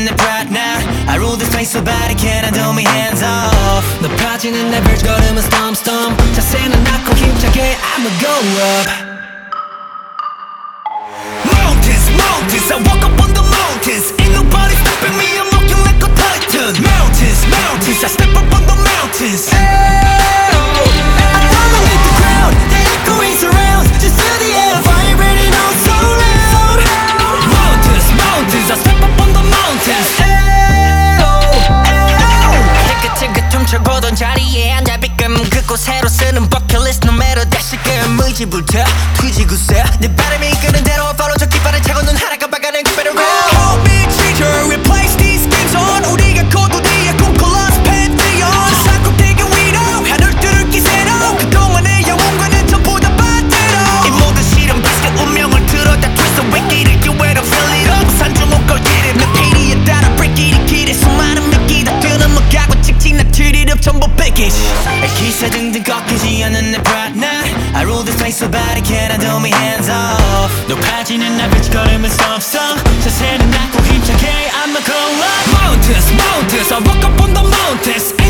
않는 내 pride now. I rule this place so bad I cannot do me hands off. 높아지는 내 bird 걸음은 stomp stomp. 자세는 낮고 힘차게 I'ma go up. Mountains, mountains, I walk up on the mountains. Ain't nobody stopping me, I'm walking like a titan. Mountains, mountains, I step up on the mountains. I dominate the ground, the echoing surrounds. Just feel the air vibrating all so loud. Mountains, mountains, I step up on the mountains. 지긋지긋 훔쳐보던 자리에 앉아 비끔 그곳으로 쓰는 버킷리스트 no matter 다시금 의지부터 뒤지고서 내 바람이 이끄는 대로 follow 저 깃발을 차고 눈 하나 깜빡하는 그 better road. Hold me teacher, replace these games on. 우리가 고도디에 꿈꿔lost pantheon. 저 산꼭대기 위로 하늘 뚫을 기세로 그동안의 영웅과는 전부 다 반대로 이 모든 실험 비슷한 운명을 들어 다 twist away 길을 기회로 fill it up. 산중옥 걸기를 몇 페이지에 따라 break it 길에 수많은 미끼 다 뛰어넘어가고 직진한 트리를 전부 package. 기세 등등 꺾이지 않는 내 pride now. I rule this place so bad I cannot do me hands off. 높아지는 나 빛 걸음은 stomp stomp. 자세는 낮고 힘차게 I'ma go up. Mountains, mountains, I walk up on the mountains.